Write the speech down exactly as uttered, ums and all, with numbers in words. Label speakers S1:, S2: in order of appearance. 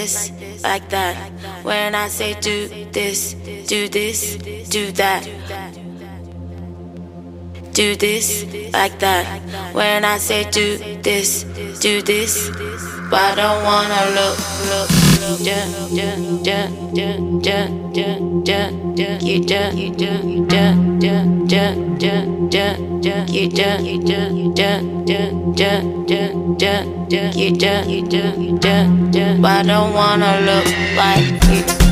S1: this, like that. When I say do this, do this, do that. Do this, like that. When I say do this, do this. But I don't wanna look, look, look. Yeah, yeah, yeah, yeah, yeah, yeah, yeah, yeah. You yeah, you yeah, you yeah, yeah, yeah, yeah, yeah, yeah. You yeah, you yeah, you yeah, yeah, yeah, yeah, yeah, yeah. You yeah, you yeah, you yeah, yeah. But I don't wanna look like you.